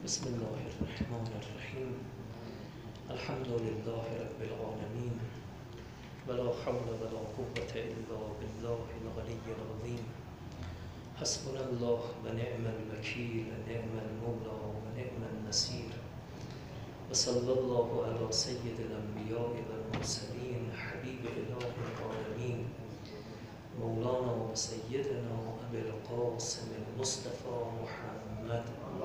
بسم الله الرحمن الرحیم. الحمد لله رب العالمین ولا حول ولا قوة الا بالله العلی العظیم. حسبنا الله ونعم الوکیل نعم المولى ونعم النصير. وصلى الله على سید الانبیاء والمرسلین حبیب اله العالمین مولانا و سیدنا ابی القاسم المصطفى محمد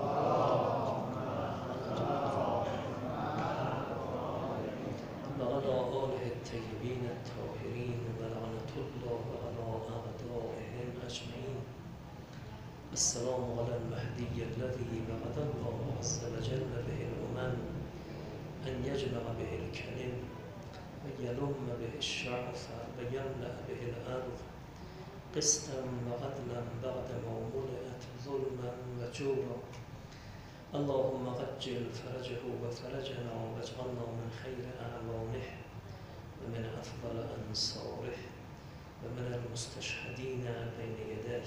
وعلى آله الطيبين الطاهرين ولعنة الله على أعدائهم أجمعين. السلام على المهدي الذي وعد الله عز وجل به الأمم أن يجمع به الكلم ويلم به الشعث ويملأ به الأرض قسطا وعدلا بعد ما ملئت ظلما وجورا. اللهم عجل فرجه وفرجنا واجعلنا من خير أعوانه ومن أفضل أنصاره ومن المستشهدين بين يديه.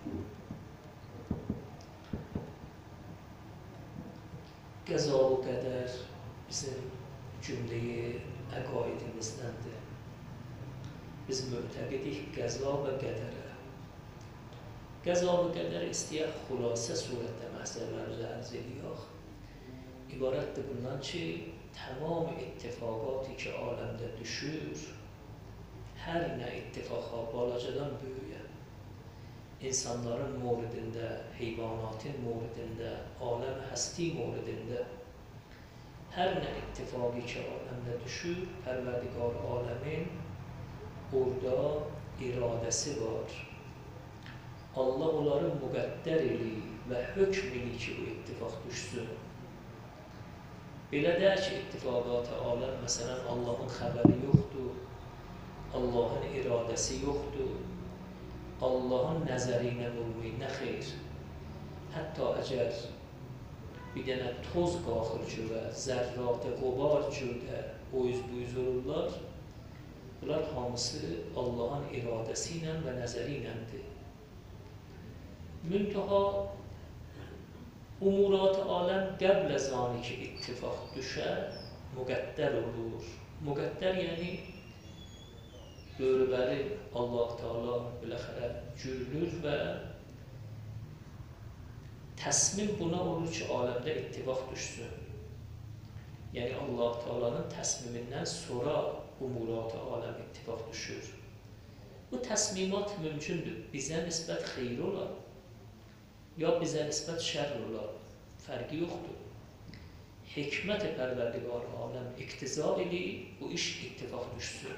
قضا و قدر bizim cümleyi əqaidimizdendir. Biz mü'təqidik qəza və qədərə. Qəza və qədər istəyək xülasə surətdə məsələlərimizi ərz ediyək. İbarətdir bundan ki, tamam ittifaqatı ki aləmdə düşür, hər nə ittifaqa balacadan böyüyə, insanların mövridində, heyvanatın mövridində, aləm həsti mövridində, hər nə ittifaqı ki aləmdə düşür, Pərverdigar aləmin orada iradəsi var. Allah onları müqəddər eləyib və hökm eləyib ki, bu ittifaq düşsün. Belə deyək ki, ittifaqat-ı aləm, məsələn, Allahın xəbəri yoxdur, Allahın iradəsi yoxdur, Allahın nəzəri ilə olmayı nə xeyr. Hətta əgər bir dənə toz qalxır cürə, zərrat-ı qobar cürdə o yüz olurlar, bunlar hamısı Allahın iradəsi ilə və nəzəri iləndir. Müntaha umurat-ı aləm qəblə zani ki ittifaq düşər, müqəddər olur. Müqəddər yəni böyrübəli Allah Teala biləxərə cürülür və təsmin buna olur ki aləmdə ittifaq düşsün. Yəni Allah Teala'nın təsmimindən sonra umurat-ı aləm ittifaq düşür. Bu təsmimat mümkündür. Bizə nisbət xeyr olar, ya bizə nisbət şər olar, fərqi yoxdur. Hikmət-i Pərverdigar aləm iqtiza eləyib, bu iş ittifaq düşsün.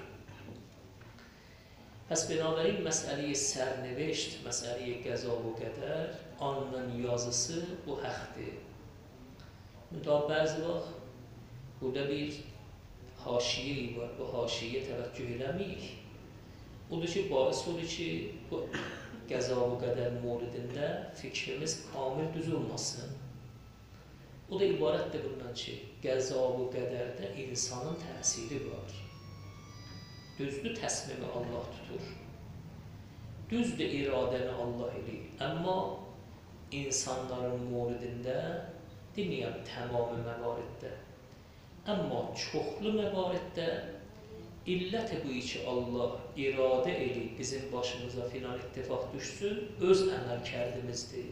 Pəs binabərin məsələyi sərnivişt, məsələyi qəza və qədər, anın yazısı bu həqdir. Müntah bəzi vaxt burada bir haşiyeyi var, bu haşiyeyə təvəccüh eləməyik. Odur ki, bahis olur ki, bu qəza və qədər mövridində fikrimiz kamil düz olmasın. O da ibarətdir bundan ki, qəza və qədərdə insanın təsiri var. Düzdür, təsmimi Allah tutur. Düzdür, iradəni Allah eləyir. Amma insanların mövridində, deməyəm tamamı məvariddə, amma çoxlu məvariddə illət-i bu ki Allah iradə eləyib bizim başımıza filan ittifaq düşsün, öz əməl kərdimizdir.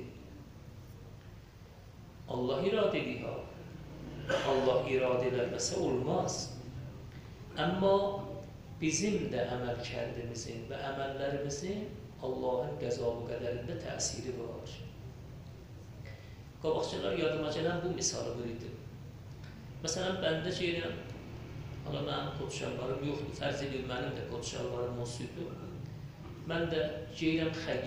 Allah iradə eləyir. Allah iradə eləməsə olmaz. Amma bizim də əməl kərdimizin və əməllərimizin Allahın qəza və qədərində təsiri var. Qabaqçılar yadıma gələn bu misalı buydu. Məsələn, bəndə deyirəm, hala mənim kot şalvarım yoxdur, fərz edib mənim də kot şalvarım olsuydu. Mən də deyirəm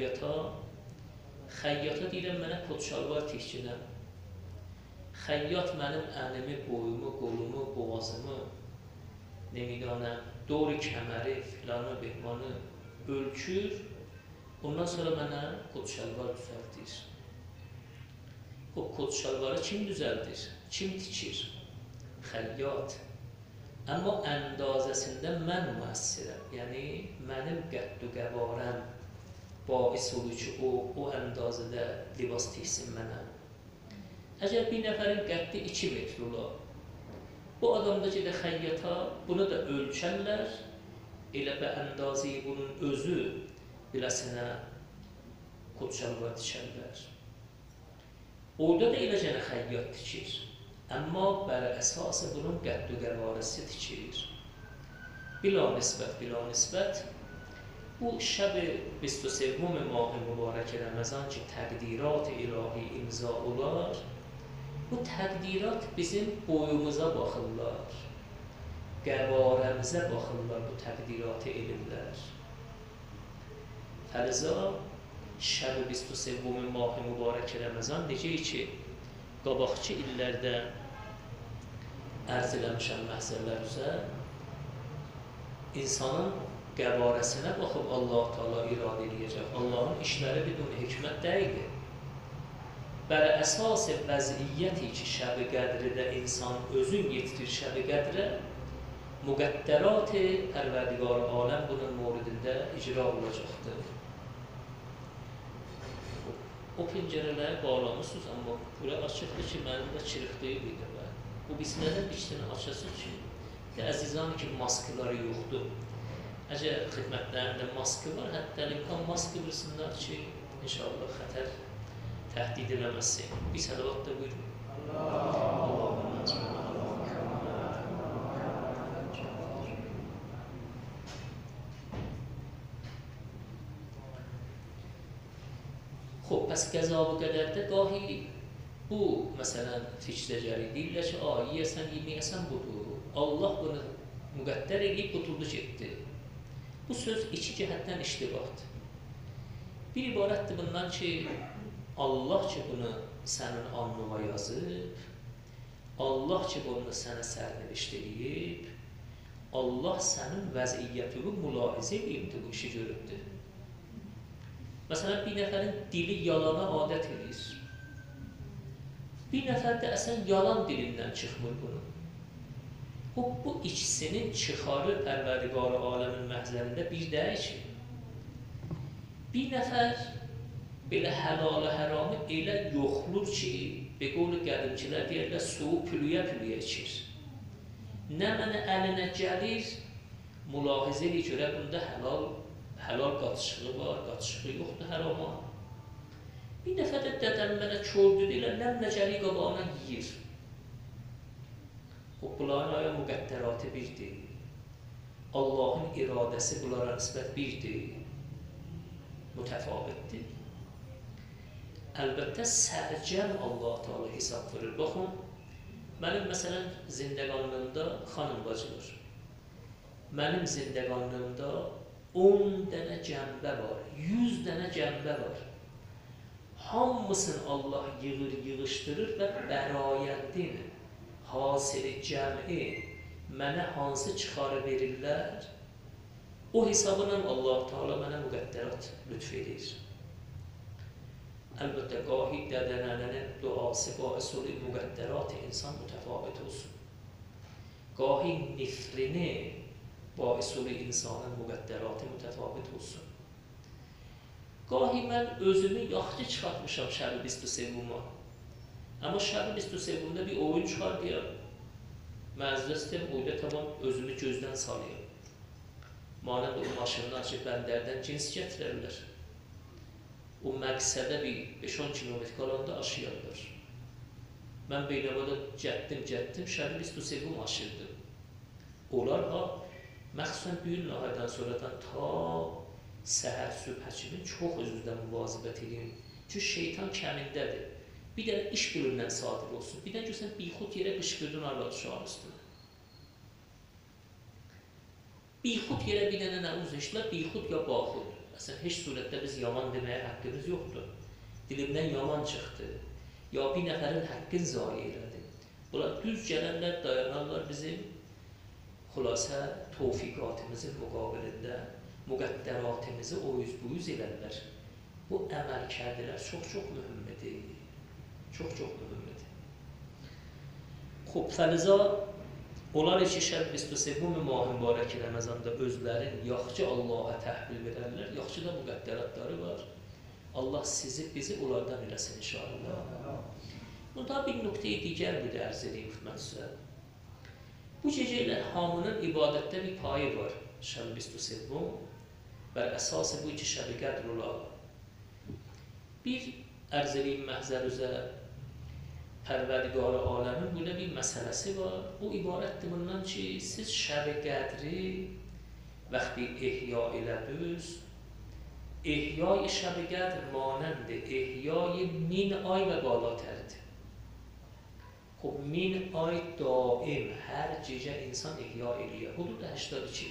xəyyata deyirəm mənə kot şalvar tikcinəm. Xəyyat mənim ənimi, boyumu, qolumu, boğazımı, nemidanəm, doğru kəməri, filanı, behmanı ölçür, ondan sonra mənə kot şalvar düzəldir. O kot şalvarı kim düzəldir? Kim tikir? Xəyyat. Amma əndazəsində mən müəssirəm, yəni mənim qəddu qəvarəm باعث olur ki o əndazədə libas tiksin mənə. Əgər bir nəfərin qəddi 2 metr ola, bu adamda gedə xəyyata bunu da ölçərlər, elə bə əndazı bunun özü biləsinə qodşalvar tikərlər. Orada da eləcənə xəyyat tikir, amma bəri əsası bunun qədd və qəvarəsi tikir. Bila nisbət, bu şəb-i 23 mah-ı mübarək Ramazan ki, təqdirat-ı ilahi imza olar, bu təqdirat bizim boyumuza baxırlar, qəvarəmizə baxırlar bu təqdirat-ı elmlər. Fəliza, şəb-i 23 mah-ı mübarək Ramazan necə ki, qabaqçı illərdə ərz eləmişəm məhzərlər üzə, insanın qəbarəsinə baxıb Allah-u Teala iradə edəcək. Allahın işləri bidun hikmət deyildir. Bəli, əsas vəziyyəti ki, şəb-i qədridə insan özün yetirir şəb-i qədrə, müqəddərat-ı Pərverdigar aləm bunun moridində icra olacaqdır. O pəncərələri bağlamışsınız, amma bura açıqdır ki, mənim də çırıqdığı idi. Bu bisinədən içdini açasın ki, əzizan ki, maskıları yoxdur. Əgər xidmətlərində maskı var, hətta imkan maskı bilsinlər ki, inşallah xətər təhdid eləməsin. Bir sələvat da buyurun. Xob, pəs qəza-ı qədərdə qahi bu, məsələn, fikrəcəli deyirlər ki, yiyəsən, yeməyəsən budur. Allah bunu müqəddər edib, qutuldu getdi. Bu söz iki cəhətdən iştibatdır. Bir ibarətdir bundan ki, Allah ki bunu sənin alnına yazıb, Allah ki bunu sənə sərnivişt edib, Allah sənin vəziyyətini mülahizə edibdir, bu işi görübdür. Məsələn, bir nəfərin dili yalana adət edir. Bir nəfər də əsən yalan dilindən çıxmır bunun. Bu ikisinin çıxarı Pərverdigar-ı aləmin məhzərində bir deyək ki, bir nəfər belə həlalı həramı elə yoxlur ki, be qovlu qədimcilər deyərlər, suyu pülüyə içir. Nə mənə əlinə gəlir, mülahizə edir görə bunda həlal qatışığı var, qatışığı yoxdur hərama. Bir nəfər də dədəm mənə kördü deyirlər, nə gəlir qabağına yiyir. Bunların aya müqəddəratı birdir. Allahın iradəsi bunlara nisbət birdir. Mütəfavitdir. Əlbəttə, sərcəm Allah-u Teala hesab verir. Baxın, mənim məsələn zindəqanlığımda xanım bacılar. Mənim zindəqanlığımda 10 dənə cəmbə var, 100 dənə cəmbə var. Hamısını Allah yığışdırır və bərayəddin, hasili cəmi mənə hansı çıxarı verirlər, o hesabından Allah-u Teala mənə müqəddərat lütf edir. Əlbəttə, qahi dədənələrin duası bais olur, müqəddərat-ı insan mütəfavit olsun. Qahi nifrini bais olur, insanın müqəddəratı mütəfavit olsun. Qahi mən özümü yaxşı çıxartmışam şəb-i 23-ma. Amma şəb-i 23-də bir oyun çıxar deyəm. Məzrə sistem oyda tamam özümü gözdən salayım. Manədə o maşından ki, bəndərdən cins gətirərlər. O məqsədə bir 5-10 kilometr qalanda aşıyarlar. Mən Beynəvada cətdim, şəb-i 23-mu aşırdım. Onlar məxsusən büyün nahərdən sonradan ta səhər sübh həkimi çox özünüzdən müvazibət edin. Çünki şeytan kəmindədir. Bir dənə iş bölümdən sadir olsun. Bir dənə görsən, bixud yerə qışqırdın arvad uşağın üstünə. Bixud yerə bir dənə nə uzlaşdılar, bixud ya baxud. Məsələn, heç surətdə biz yaman deməyə haqqımız yoxdur. Dilimdən yaman çıxdı. Ya bir nəfərin haqqın zayi elədi. Bunlar düz gələnlər dayanarlar bizim xülasə tövfiqatımızın müqabilində müqəddəratımızı o yüz elərlər. Bu əməl kərdilər çox-çox mühümmədir. Çox-çox mühümmədir. Xob, fəliza, onlar ki, şəb 23 mah-ı mübarək Ramazanda özlərin yaxşı Allaha təhvil verərlər, yaxşı da müqəddəratları var. Allah sizi, bizi onlardan eləsin inşallah. منتها bir nokta دیگر بود arz edeyim Hikmet Usta. Bu geceler hamının ibadette bir payı var. Şab 23 bər əsası bu iki şəb-i qədr ola. Bir arz edeyim məhzər üzə Pərverdigar aləmin burada bir məsələsi var. Bu ibarətdir bundan ki, siz şəb-i qədri vəqti ihya elədiniz, ihyai şəb-i qədr manənd ihyai 1000 ay və balatərdir. Xub 1000 ay daim hər gecə insan ihya eləyir. Hudud 82.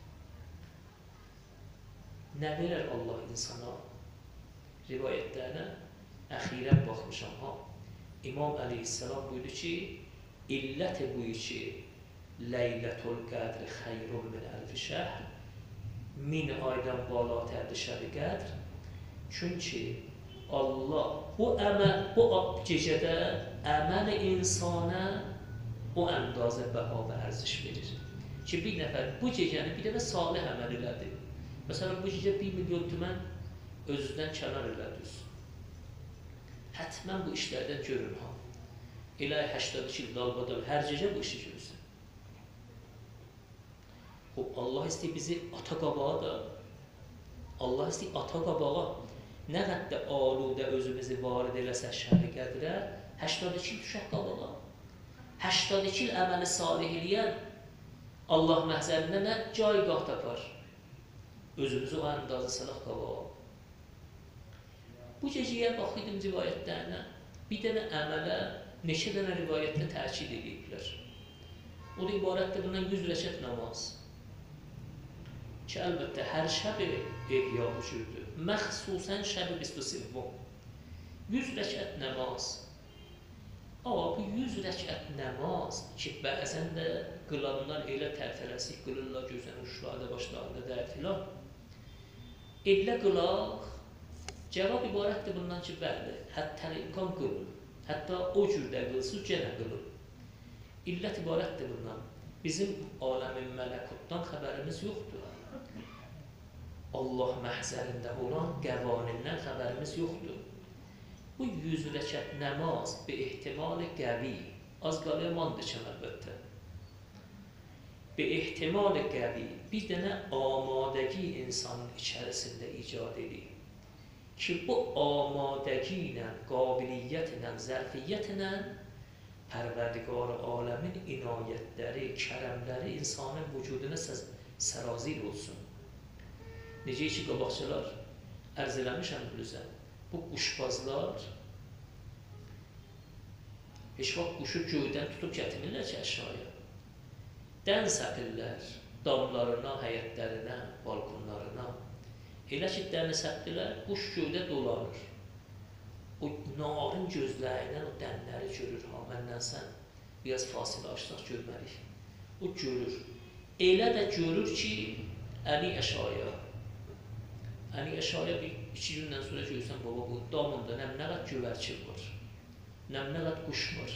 Nə verər Allah insana? Rivayətlərinə əxirən baxmışam ha. İmam Əleyhisselam buyurdu ki, illəti bu ki, Leylətul Qədr xeyrun min əlfi şəhr, 1000 aydan balatərdir şəb-i qədr. Çünki Allah bu gecədə əməl insana o əndazə bəha və ərziş verir. Ki, bir nəfər bu gecəni bir dəfə salih əməl elədi. Məsələn, bu gecə 1 milyon tümən özündən kənar elədiniz. Hətmən bu işlərdən görün ha. Elə 82 il dalbadal hər gecə bu işi görürsən. Allah istəyir bizi ata qabağa da, Allah istəyir ata qabağa nə qədər aludə özümüzü varid eləsə şəb-i qədrə, 82 il düşək qabağa. 82 il əməli salih eləyən Allah məhzərində nə caygah tapar. Özümüzü o əndazı salaq qabağa. Bu gecəyə baxıydım rivayətlərinə, bir dənə əmələ neçə dənə rivayətlə təkid ediblər. O da ibarətdir bundan 100 rəkət namaz. Ki, əlbəttə, hər şəb ihya vücudu, məxsusən şəb 23. 100 rəkət namaz. Amma bu 100 rəkət namaz ki, bəzən də qılanlar elə tərtərəsik qılırlar, gözən uçlarda, başlarında da filan. Elə qılaq, cavab ibarətdir bundan ki, bəli, hətta imkan qılın. Hətta o cürdə qılsız, gənə qılın. İllət ibarətdir bundan. Bizim aləmin mələkutdan xəbərimiz yoxdur. Allah məhzərində olan qəvanindən xəbərimiz yoxdur. Bu 100 rəkət namaz bi ehtimali qəvi, az qalamandır ki, əlbəttə. Bi ehtimali qəvi, bir dənə amadəgi insanın içərisində icad edir. Ki, bu amadəgi ilə, qabiliyyət ilə, zərfiyyət ilə Pərverdigar aləmin inayətləri, kərəmləri insanın vücuduna sərazir olsun. Necə ki, qabaqçılar ərz eləmişəm bilirsən, bu quşbazlar heç vaxt quşu göydən tutub gətirirlər ki, aşağıya. Dən səpirlər damlarına, həyətlərinə, balkonlarına. Elə ki, dəni səpdilər, quş göydə dolanır. O narın gözlərindən o dənləri görür. Ha, məndən sən biraz fasilə açsaq görməliyik. O görür. Elə də görür ki, Əli aşağıya. Əli aşağıya bir 2 gündən sonra görürsən, baba, bu damında nə qədər gövərçil var, nə qədər quş var.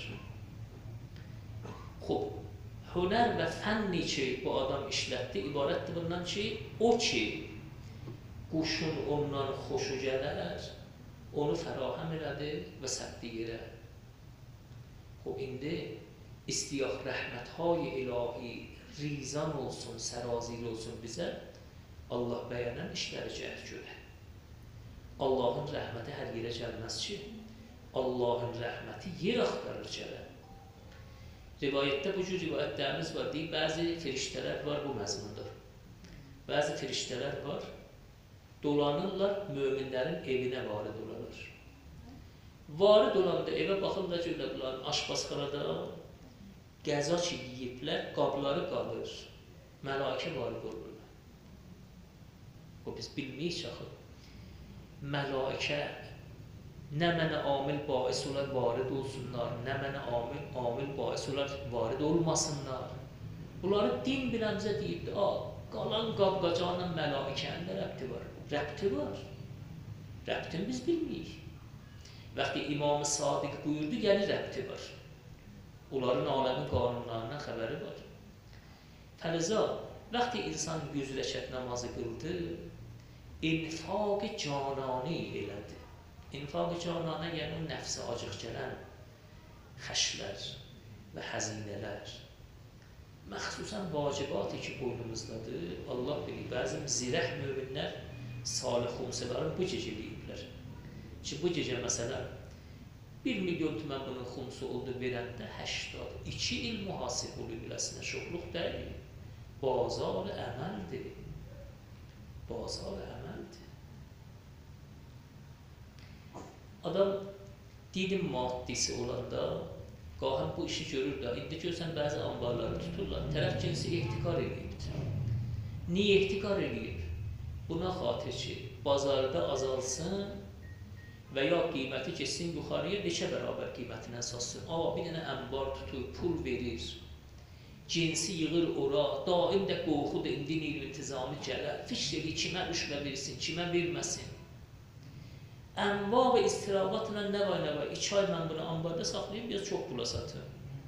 Xob, hünər və fənni ki, bu adam işlətdi, ibarətdir bundan ki, o ki, quşun ondan xoşu gələr, onu fərahəm elədi və səbdi yerə. O, indi istiyaq rəhmət-hay ilahi rizan olsun, sərazir olsun bizə, Allah bəyənən işləri cəhd görə. Allahın rəhməti hər yerə gəlməz ki, Allahın rəhməti yer axtarır gələ. Rivayətdə bu cür rivayətlərimiz var deyib, bəzi firiştələr var bu məzmunda. Bəzi firiştələr var, dolanırlar, möminlərin evinə varid olarlar. Varid olanda evə baxırlar, görürlər, aşpazxanada qəza ki, yiyiblər, qabları qalır, məlakə varid olurlar. O, biz bilməyik axı. Məlakə nə mənə amil bais olar varid olsunlar, nə mənə amil bais olar varid olmasınlar. Bunları din biləmizə deyibdir, qalan qab-qacanla məlakənin də rəbti var. Rəbti var. Rəbtini biz bilməyik. Vəqti İmam-ı Sadiq buyurdu, yəni rəbti var. Onların aləmin qanunlarından xəbəri var. Fəliza, vəqti insan 100 rəkət namazı qıldı, infaq-ı canani elədi. İnfaq-ı cananə, yəni o nəfsə acıq gələn, xəşlər və həzinələr, məxsusən vacibatı ki, boynumuzdadır, Allah bilir, bəzi zirəh möminlər salih xumsaları bu gecə eləyiblər. Ki, bu gecə məsələn, 1 milyon tümən bunun xumsu oldu verəndə 82 il mühasib olub biləsinə, şoxluq deyil. Bazar əməldir. Bazar əməldir. Adam dilin maddisi olanda qahəm bu işi görür da, indi görsən bəzi ambarları tuturlar, tərəf cinsi ehtikar edibdir. Niyə ehtikar edib? Buna xatir ki, bazarda azalsın və ya qiyməti keçsin yuxarıya, neçə bərabər qiymətinə əsassın. Bir dənə əmbar tutur, pul verir, cinsi yığır ora, daim də qorxudur, indi intizami gələr, fikr edir, kimə rüşvə versin, kimə verməsin. Ənva və istirahatla nə var, 2 ay mən bunu ambarda saxlayayım, biraz çox pula satım.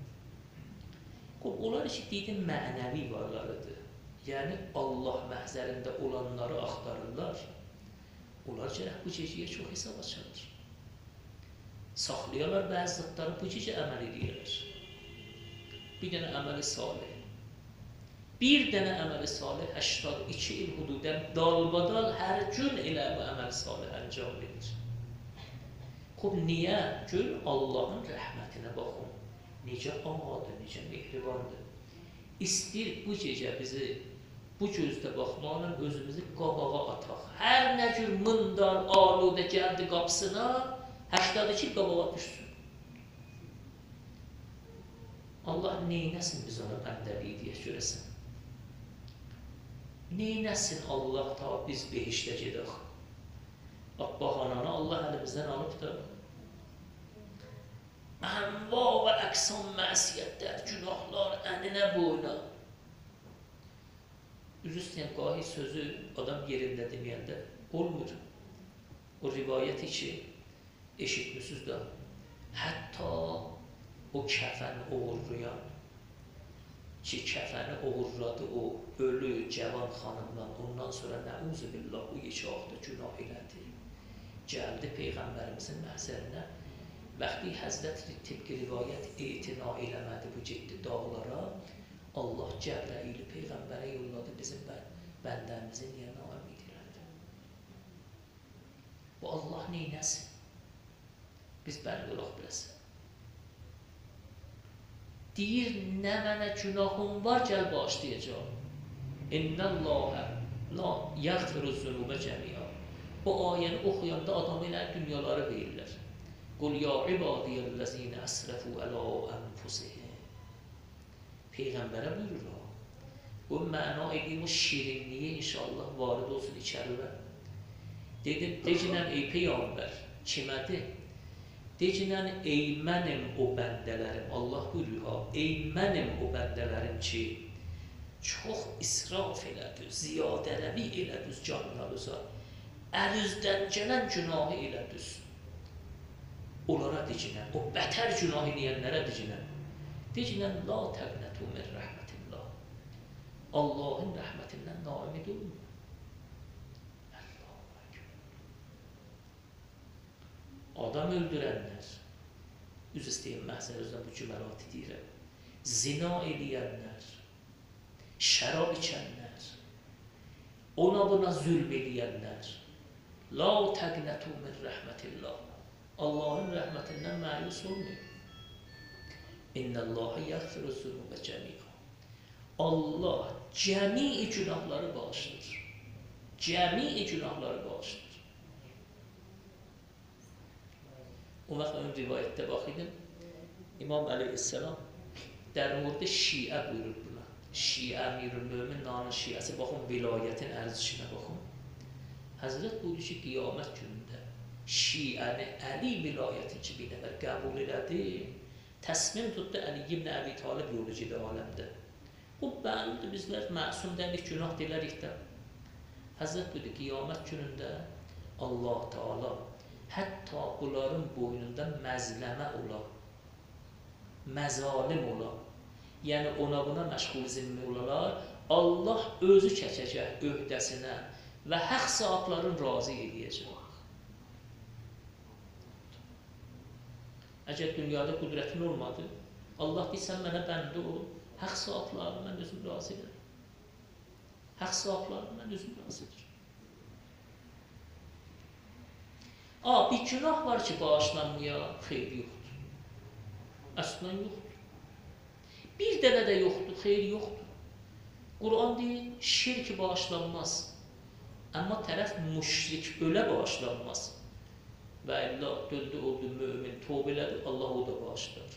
Onlar ki, dinin mənəvi varlarıdır. Yəni, Allah məhzərində olanları axtarırlar. Onlar gərək bu gecəyə çox hesab açarlar. Saxlayarlar bəzi zatları, bu gecə əməl edirlər. Bir dənə əməli salih. Bir dənə əməli salih 82 il hududən dalbadal hər gün elə bu əməli salih əncam verir. Niyə? Gün Allahın rəhmətinə baxın. Necə amadır, necə mehribandır. İstir bu gecə bizi bu gözdə baxmaqla özümüzü qabağa ataq. Hər nə cür mındar, aludə gəldi qapısına, 82 qabağa düşsün. Allah neynəsin biz ona bəndəliyi deyə görəsən? Neynəsin Allah ta biz behişdə gedək? Bahananı Allah əlimizdən alıb da ənva və əqsam məsiyyətlər, günahlar əninə boyuna. Üzü istəyən qahi sözü adam yerində deməyəndə olmur. O rivayəti ki, eşitmişsiniz də, hətta o kəfəni oğurlayan ki, kəfəni oğurladı o ölü cavan xanımdan, ondan sonra nəuzu billah o yekağda günah elədi. Gəldi Peyğəmbərimizin məhzərinə, bəxti Həzrət tibqi rivayət etina eləmədi bu getdi dağlara, Allah Cəbrəili Peyğəmbərə yolladı bizim bəndəmizin yerinə amid elədi. Bu Allah neynəsin? Biz bəlli olaq biləsin. Deyir, nə mənə günahım var, gəl bağışlayacaq. İnnəllâhə la yəğfiru zünubə cəmiyə. Bu ayəni oxuyanda adam elə dünyaları verirlər. Qul ya ibadiyyəl-ləzinə əsrəfu ələ ənfusihim. Peyğəmbərə buyurur o. Bu məna ediyim o şirinliyə inşallah varid olsun içərilə. Dedim, decinən ey Peyğəmbər, kimədir? Decinən ey mənim o bəndələrim, Allah buyurur, ey mənim o bəndələrim ki, çox israf elədiniz, ziyadələvi elədiniz canlarınıza, əlinizdən gələn günahı elədiniz. Onlara decinən, o bətər günah eləyənlərə decinən. Decinən, la təqnətu min rəhmətillah. Allahın rəhmətindən naimid olun. Adam öldürənlər, üz istəyən məhzər özdən bu cüməratı deyirəm, zina eləyənlər, şərab içənlər, ona buna zülm eləyənlər, la təqnətu min rəhmətillah. Allahın rəhmətindən məyus olmayın. İnnəllâhə yəğfiru zünubə cəmiə. Allah cəmi günahları bağışlayır. Cəmi günahları bağışlayır. O vaxt ön rivayətdə baxıydım, İmam Əleyhisselam dərmurda şiə buyurur buna. Şiə, Əmirül-Mömin nanın şiəsi, baxın, vilayətin ərzişinə baxın. Həzrət buyurur ki, qiyamət günündə şiəni Əli vilayətin ki, bir nəfər qəbul elədi, təsmin tutdu Əli ibn Əbi Talib yolu gedə aləmdə. Bu, bəlidir, bizlər məsum dəlik, günah delərik də. Həzrət buyurur, qiyamət günündə Allah Teala hətta bunların boynunda məzləmə ola, məzalim ola, yəni ona buna məşğul zimmi olalar, Allah özü çəkəcək öhdəsinə və həq sahiblərin razı edəcək. Əgər dünyada qüdrətin olmadı, Allah deyir, sən mənə bəndə ol, haqq saatlarını mən özüm razı edirəm. Haqq saatlarını mən özüm razı edirəm. Bir günah var ki, bağışlanmaya xeyri yoxdur. Əslən yoxdur. Bir dənə də yoxdur, xeyri yoxdur. Quran deyir, şirk bağışlanmaz. Amma tərəf müşrik ölə bağışlanmaz. Və illa döndü oldu, mümin tövbə elədi, Allah o da bağışlar.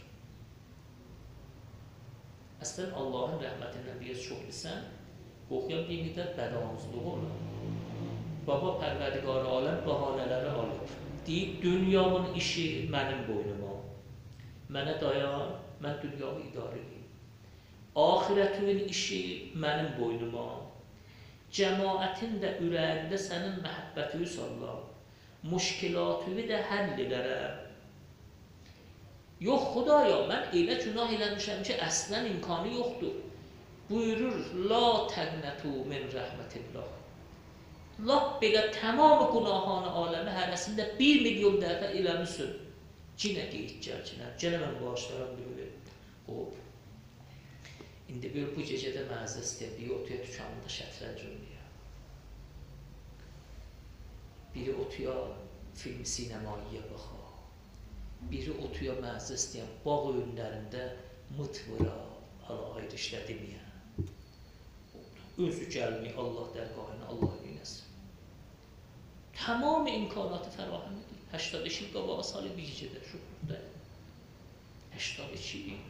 Əslən Allahın rəhmətindən bir çox bilsən, oxuyan bir qədər bədamızlıq olur. Baba Pərverdigar aləm bəhanələri alır. Deyib, dünyamın işi mənim boynuma. Mənə dayan, mən dünyamı idarə edeyim. Ahirətimin işi mənim boynuma. Cəmaətin də ürəyində sənin məhəbbətini sallam. Müşkilatını da həll edərəm. Yox, Xudaya, mən elə günah eləmişəm ki, əslən imkanı yoxdur. Buyurur, la təqnətu min rəhmətillah. Lap belə tamamı günahane aləmi hərəsində 1 milyon dəfə eləmişsin. Cinə qeyd gəl, cinə mən bağışlaram deyir. Hop. İndi bir bu gecədə məzə istəyir, biri otuya dükanında şətrənc oynayır. Biri otuya film sinemaiyə baxar. Biri otuya məzə istəyir, bağ oyunlarında mıt vıra, hala ayrı işlə deməyən. Özü gəlmək Allah dərgahına, Allah eyləsin. Tamamı imkanatı fərahəm edir. 82 il qabağa salı bir gecədə şükürdə. 82 il.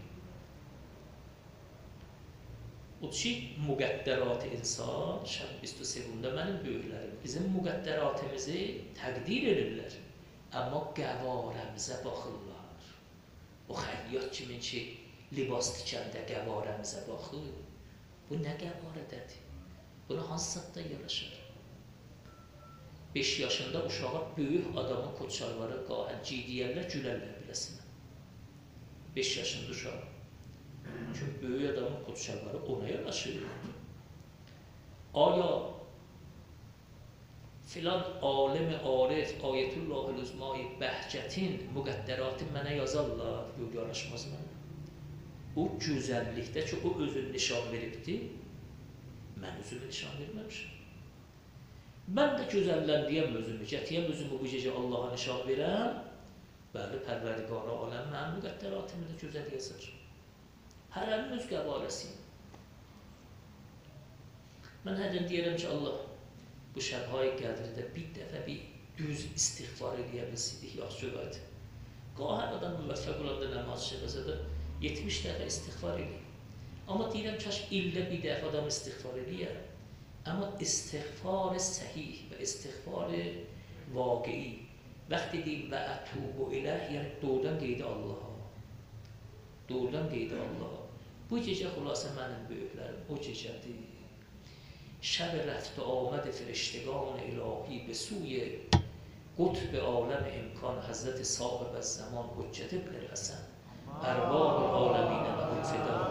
O ki, müqəddərat insan, şəb 23-də mənim böyüklərim, bizim müqəddəratımızı təqdir edirlər. Amma qəvarəmizə baxırlar. O xəyyat kimin ki, libas tikəndə qəvarəmizə baxır. Bu nə qəvarədədir? Bunu hansı satda yaraşır? 5 yaşında uşağa böyük adamın koçarları qahən ciydiyərlər, gülərlər biləsinə. 5 yaşında uşağa. Çünki böyük adamın koçarları ona yaraşır. Aya filan alim-i arif, Ayetullah-ül Uzma-i Bəhcətin müqəddəratı mənə yazarlar, yox yaraşmaz mənə. O gözəllikdə ki, o özünü nişan veribdi, mən özümü nişan verməmişim. Mən də gözəlləndirəm özümü, gətirəm özümü bu gecə Allaha nişan verəm, bəli, Pərverdigara aləm, mənim müqəddəratımı da gözəl yazır. Hərənin öz qəbarəsiyim. Mən hərdən deyərəm ki, Allah, bu şəbhayı qədridə bir dəfə bir düz istiğfar eləyə bilsiydik, yaxşı olaydı. Qahər adam müvəffəq olanda nəmaz şəbəzədə 70 dəfə istiğfar eləyir. Amma deyirəm, kaş ildə bir dəfə adam istiğfar eləyər. Amma istiğfar-ı səhih və istiğfar-ı vaqei, vəqti deyim və ətubu iləh, yəni doğrudan qeydi Allaha. Doğrudan qeydi Allaha. Bu gecə xülasə mənim böyüklərim, o gecədir. Şəb rəfti aməd firiştiqan ilahi besuye qutb aləm imkan Həzrəti sahib zaman Hüccət ibn Həsən ərvah aləminə və fidan.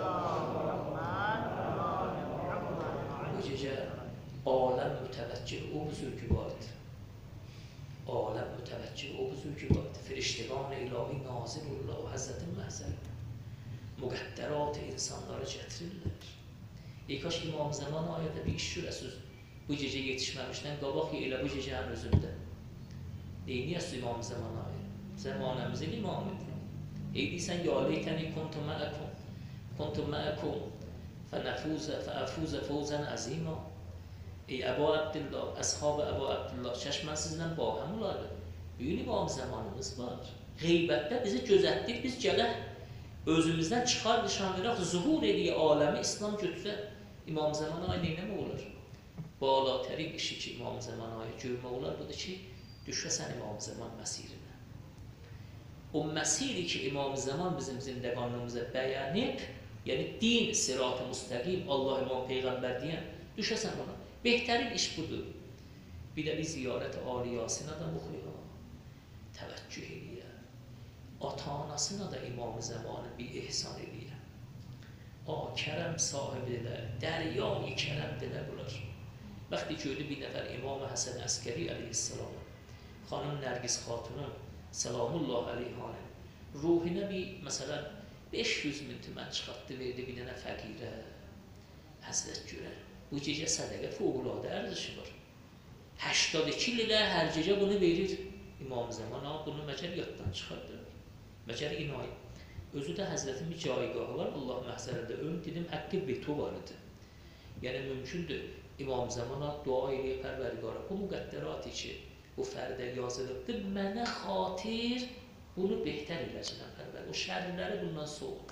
Bu gecə aləm mütəvəccih o buzurgüvardır. Aləm mütəvəccih o buzurgüvardır. Firiştiqan ilahi nazirullah o Həzrətin məhzəri. Müqəddərat insanları gətirirlər. Kaş İmam Zaman ayədə bir iş görəsiz. Bu gecə yetişməmişdən qabaq elə bu gecənin özündə. Neyniyəsə İmam Zaman ayə? Zəmanəmizin imamıdır. Deyirsən, ya leytəni kuntu məəkum fəəfuzə fawzən əzima. Ey Əbu Abdillah, əshab Əbu Abdillah, kəş mən sizlə bahəm olardı. Büyük İmam Zamanımız var. Qeybətdə bizi gözətdir, biz gələk. Özümüzdən çıxar, nişan verək, zuhur ediyə aləmi İslam götürə. İmam Zaman ayı neynəmə olur? Balatərin işi ki, İmam Zaman ayı görmə olar, budur ki, düşəsən İmam Zaman məsirinə. O məsiri ki, İmam Zaman bizim zindəqanlığımıza bəyənib, yəni din, sirat-ı müstəqim, Allah, İmam, Peyğəmbər deyən, düşəsən ona. Behtərin iş budur. Bir də bir ziyarət-i aliyasına da oxuyaq, təvəccüh eləyək. Ata-anasına da İmam-ı Zamanı bir ihsan eləyir. Kərəm sahibidirlər, dəryai kərəmdirlər bunlar. Vaxtı gördü bir nəfər İmam-ı Həsən Əskəri əleyhissalam, xanım Nərgiz xatunun, səlamullah əleyhanə, ruhuna bir məsələn 500 min tümən çıxartdı, verdi bir dənə fəqirə. Həzrət görər, bu gecə sədəqə fövqəladə ərzishi var. 82 ilə hər gecə bunu verir. İmam Zaman bunu məcəl yaddan çıxardır. Məcəl inayət. Özü də Həzrətin bir caygahı var, Allah məhzərində ön dedim, həqqi veto var idi. Yəni mümkündür, İmam Zaman dua eləyib Pərvərdigara, bu müqəddəratı ki, bu fərdə yazılıbdır, mənə xatir bunu behtər eləcəkən Pərvərdigara. O şərləri bundan soğuk.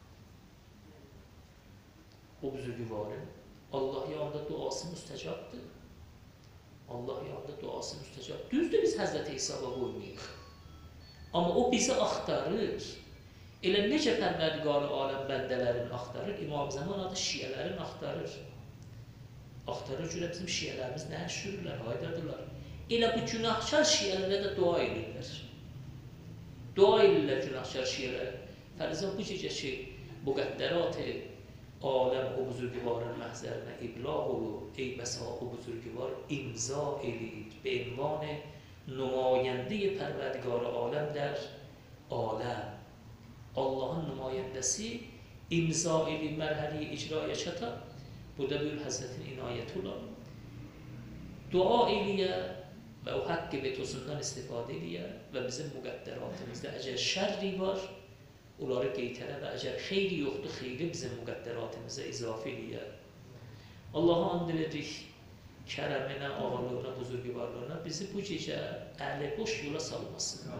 O büzürgüvarın Allah yanında duası müstəcabdır. Allah yanında duası müstəcab. Düzdür, biz Həzrət İsa'ya qoymayıq. Amma o bizi axtarır. Elə necə Pərvərdigarı aləm bəndələrini axtarır, İmam Zaman adı şiyələrin axtarır. Axtarır görə bizim şiyələrimiz nə şürürlər, haydadırlar. Elə bu günahkar şiyələrə də dua edirlər. Dua edirlər günahkar şiyələrə. Fərizən bu gecə ki, müqəddərat-ı aləm o buzurgüvarın məhzərinə iblag olur, ey bəsa o buzurgüvar imza eləyir be ünvan nümayəndə-i Pərvərdigar aləm der aləm. Allahın nümayəndəsi imza eləyir, mərhəli icraya çatar. Burada bir Həzrətin inayəti olar. Dua eləyə və o haqqı vetosundan istifadə eləyə və bizim müqəddəratımızda əgər şərri var, onları qeytərə və əgər xeyri yoxdur, xeyri bizim müqəddəratımıza izafə eləyə. Allaha and veririk, kərəminə, ağalığına, buzurgüvarlığına bizi bu gecə əli boş yola salmasın.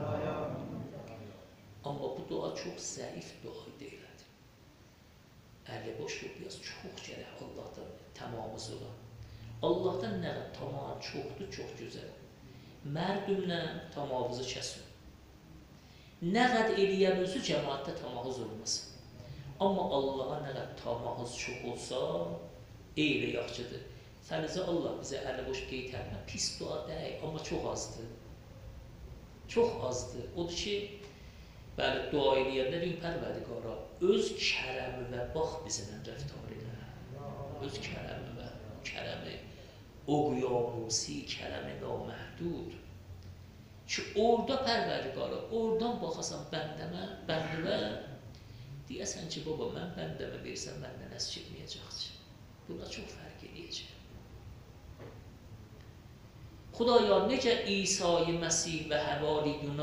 Amma bu dua çox zəif dua deyilədir. Əli boş yol biraz çox gərək Allahdan tamamız olan. Allahdan nə tamam çoxdur, çox gözəl. Mərdümlə tamamımızı kəsin. Nə qəd eləyəm özü cəmaatda tamahız olmasın. Amma Allaha nə qəd tamahız çox olsa, eylə yaxşıdır. Fərizə Allah bizə əli boş qeytərmə, pis dua deyək, amma çox azdır. Çox azdır. Odur ki, bəli, dua eləyəndə deyim Pərvərdigara, öz kərəmi və bax bizimlə rəftar elə. Öz kərəmi və kərəmi, o qıyamusi kərəmi naməhdud. Ki orada Pərvərdigara, oradan baxasan bəndəmə, deyəsən ki, baba, mən bəndəmə versəm, məndən əs çəkməyəcək ki. Buna çox fərq eləyəcək. Xudaya, necə İsa-i Məsih və həvariyuna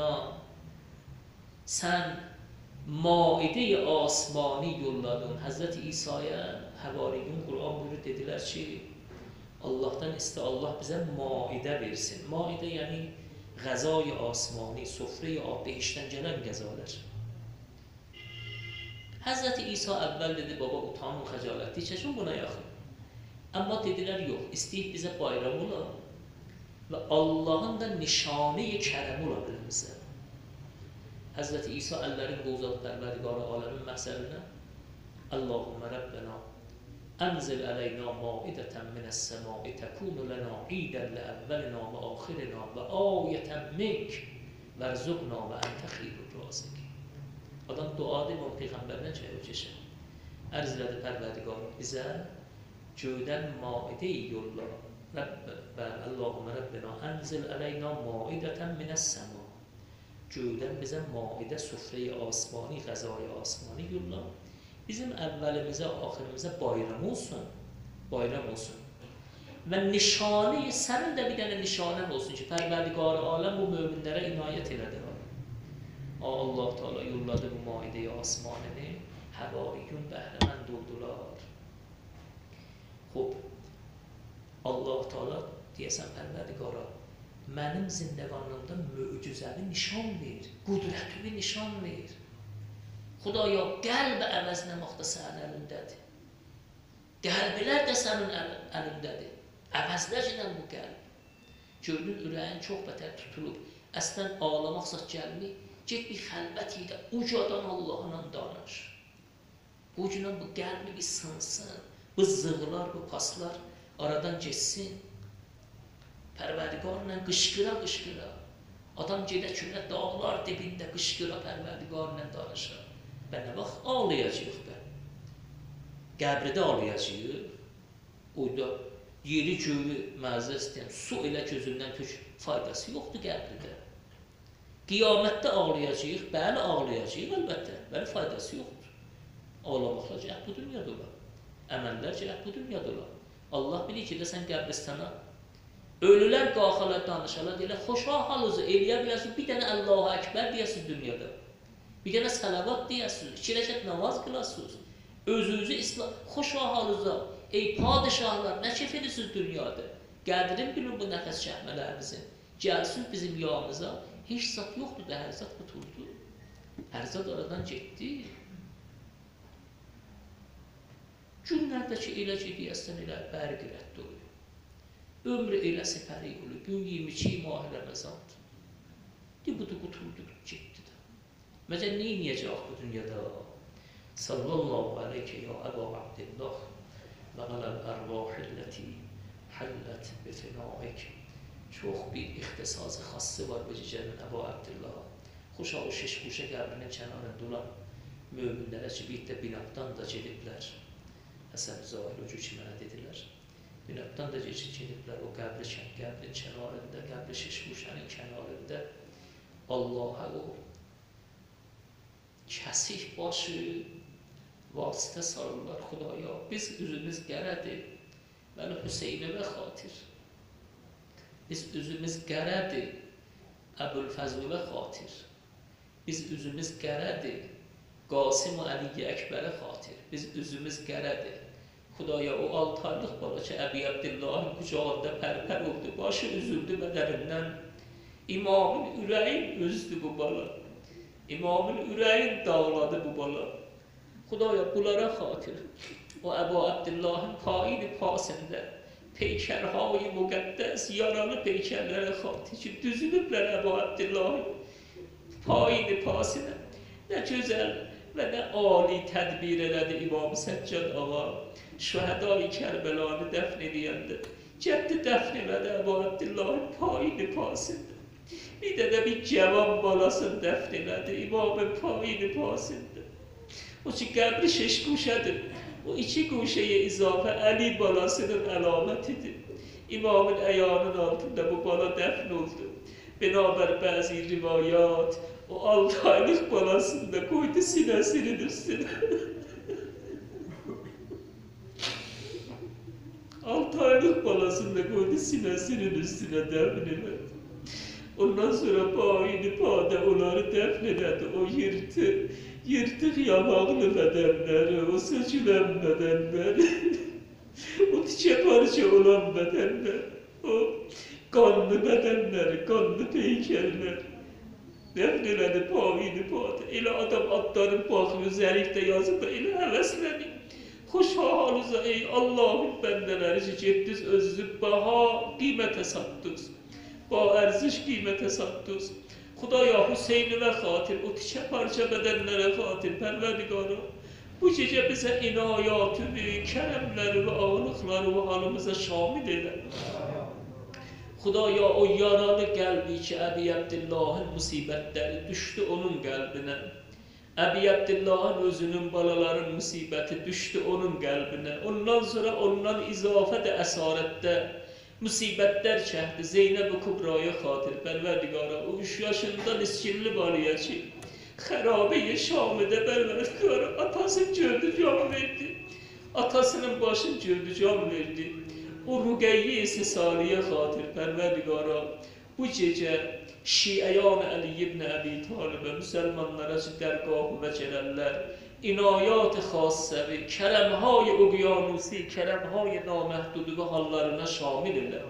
sən maidə-i asmani yolladın. Həzrət İsa'ya həvariyun Qur'an buyurur, dedilər ki, Allahdan istə, Allah bizə maidə versin. Maidə yəni qəzay asmani, sofrə-i behiştdən gələn qəzalar. Həzrət İsa əvvəl dedi, baba, utanın, xəcalətli çəkin buna yaxın. Amma dedilər, yox, istəyib bizə bayram ola və Allahın da nişanə-i kərəmi ola bilimizə. Həzrət İsa əllərin qovzat Pərvərdigar aləmin məhsəlinə Allahümmə Rəbbənə أنزل علينا مائدة من السماء تكون لنا عيدا لأولنا وآخرنا وآية منك وارزقنا وأنت خير الرازقين. Adam duadır və Peyğəmbərdən çəkir. Ərz elədi Pərvərdigar bizə göydən maidə-i yolla. Allahümmə Rəbbənə ənzil əleyna maidətən minəs-səma. Göydən bizə maidə, sufrə-i asmani, qəzay-i asmani yolla. Bizim əvvəlimizə, axirimizə bayram olsun. Bayram olsun. Və nişanə, sənin də bir dənə nişanən olsun ki, Pərvərdigar aləm bu möminlərə inayət elədir. Allah Teala yolladı bu maidə-i asmanini, həvariyun bəhrəmənd oldular. Xob, Allah Teala deyəsən Pərvərdigara, mənim zindəqanımda möcüzəvi nişan ver, qudrətli nişan ver. Xudaya, qəlb əvəzləməkdə sənin əlindədir. Qəlblər də sənin əlindədir. Əvəzləcəkdən bu qəlb. Gördün, ürəyin çox bətər tutulub. Əslən, ağlamaqsa gəlmir. Get bir xəlbət ilə, ucadan Allahla danış. Bu günə bu qəlbi bir sınsın. Bu zığlar, bu paslar aradan geçsin. Pərvərdigarla qışqıra. Adam gedə kölə dağlar dibində qışqıra Pərvərdigarla danışır. Və nə vaxt ağlayacaq bə? Qəbridə ağlayacaq. Oyda yeri göyü məzə istəyən su elə gözündən tök faydası yoxdur qəbridə. Qiyamətdə ağlayacağıq, bəli ağlayacağıq əlbəttə, bəli faydası yoxdur. Ağlamaqla cəhət bu dünyada olar, əməllər cəhət bu dünyada olar. Allah bilir ki, sən qəbristana, ölülər qalxalar danışalar, deyirlər, xoşa halınızı eləyə bilərsiniz, bir dənə Allahu Əkbər deyəsiniz dünyada, bir dənə salavat deyəsiniz, 2 rəkət namaz qılasınız, özünüzü İslam, xoşa halınıza, ey padişahlar, nə kef edirsiniz dünyada, qədrin bilin bu nəfəs çəkmələrinizin, gəlsin bizim yağımıza, heç zat yoxdur da, hər zat qutuldu. Hər zat aradan getdi. Günlərdəki elə ki, deyəsən elə bərqi rədd oluyor. Ömrü elə səfəri oluyor. Gün 22 mah Ramazandır. Budu qutuldu, getdi də. Məcə neyniyəcək bu dünyada? Sallallahu aleyke ya Əbu Abdillah və aləl ərvahilləti həllət bifinâik. Çox bir ixtisası xası var bu cicənin Əbu Abdillah. Xoşa o şişquşə qəbrinin kənarında olan möminlərə ki, bir də binaqdan da gediblər. Həsən Zahir o ki mənə dedilər. Binaqdan da gediblər o qəbrin kənarında, qəbri şişquşənin kənarında Allah'a o kəsik başı vasitə sarırlar Xudaya. Biz üzümüz qərədir, mən Hüseynəvə xatir. Biz üzümüz qərədir, Əbülfəzlüvə xatir. Biz üzümüz qərədir, Qasim-i Əli Əkbərə xatir. Biz üzümüz qərədir. Xudaya o 6 aylıq bala ki, Əbi Abdillahın qucağında pərpər oldu, başı üzüldü bədərindən. İmamın ürəyin üzdü bu bala. İmamın ürəyin dağladı bu bala. Xudaya bunlara xatir. O Əbu Abdillahın paini pasində peykərhâi müqəddəs yaralı peykərlərə xatir ki, düzülüblər Əbu Abdillahın paini pasına. Nə gözəl və nə âli tədbir elədi İmam Səccad ağa. Şühədai Kərbəlanı dəfn edəyəndə. Cəddi dəfn elədi Əbu Abdillahın paini pasında. Bir də bir cavan balasını dəfn elədi İmamın paini pasında. O ki, qəbri 6 quşədir. O 2 quşəyə izafə Əli balasının əlamətidir. İmamın əyanın altında bu bala dəfn oldu. Binaber bəzi rivayat, o 6 aylıq balasını da qoydu sinəsinin üstünə. 6 aylıq balasını da qoydu sinəsinin üstünə dəfn elədi. Ondan sonra paini padə onları dəfn elədi. O yırtıq yamaqlı bədənləri, o sökülən bədənləri, o tikə parça olan bədənlər, o qanlı bədənləri, qanlı peykərlər dəfn elədi paini padə. Elə adam adlarını baxıyor, zərifdə yazıb da elə həvəslənir. Xoş halınıza ey Allahın bəndələri ki, getdiniz özünüzü baha qiymətə satdınız. Ba ərziş qiymətə satdınız. Xudaya Hüseynəvə xatir, o tikə parça bədənlərə xatir, Pərverdigara, bu gecə bizə inayatı, kərəmləri və ağlıqları və halımıza şamil elə. Xudaya o yaralı qəlbi ki, Əbi Abdillahın musibətləri düşdü onun qəlbinə. Əbi Abdillahın özünün balaların musibəti düşdü onun qəlbinə. Ondan sonra ondan izafə də əsarətdə musibətlər çəkdi Zeynəb-i Kubraya xatir, Pərverdigara, o 3 yaşında niskinli balaya ki, xərabe-i Şamidə Pərverdigara, atasını gördü, can verdi. Atasının başını gördü, can verdi. O Rüqeyye-i Sisaliyə xatir, Pərverdigara, bu gecə Şiəyan Əli ibn Əbi Talibə, müsəlmanlara ki, dərgahı və gələrlər, inayat-ı xassəvi, kərəmhây uqyanusi, kərəmhây naməhdudu və hallarına şamil elə.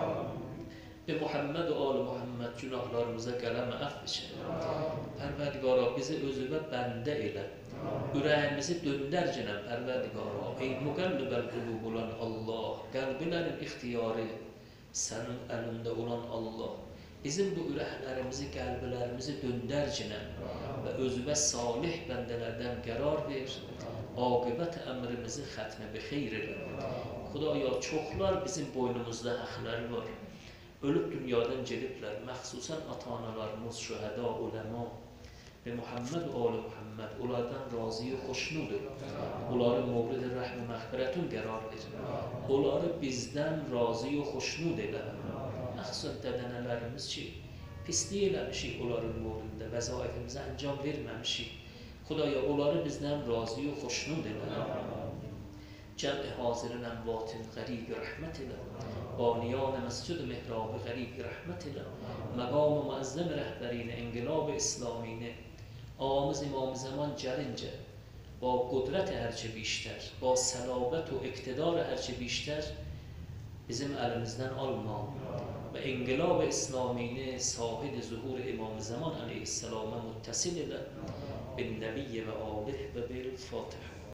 Ve Muhammed və Ali Muhammed günahlarımıza qələmə əff eçə. Pərverdigara, bizi özünə bəndə elə. Ürəyimizi döndərcənə Pərverdigara. Ey müqəllibəl qulub olan Allah, qəlbilərin ixtiyarı sənin əlində olan Allah. Bizim bu ürəklərimizi, qəlbilərimizi döndərcənə və özünə salih bəndələrdən qərar ver, aqibət əmrimizi xətmə bi xeyr elə. Xudaya, çoxlar bizim boynumuzda həqləri var. Ölüb dünyadan gediblər, məxsusən ata-analarımız, şühəda, uləma və Muhammed və Ali Muhammed, onlardan razı-i xoşnudur. Onları mövrid-i rəhm-i məğfirətun qərar ver. Onları bizdən razı-i xoşnud elə. Məxsusən dədənələrimiz ki, isteyelemişik onların uğrunda vəzaifimizi ancam verməmişik. Xudaya onları bizdən razı və xoşnud elə. Cəm'i hazirin əmvatin qərib rəhmət elə. Baniyan məscid mihrab qərib rəhmət elə. Məqam müəzzəm rəhbərin enqilab İslamini ağamız İmam Zaman gəlincə با قدرت هرچه بیشتر با صلابت و اقتدار هرچه بیشتر bizim elimizden alma ve engelab İslamine sahid zuhur İmam Zaman aleyhisselama muttasil ile bin nebiye ve alih ve bil Fatiha.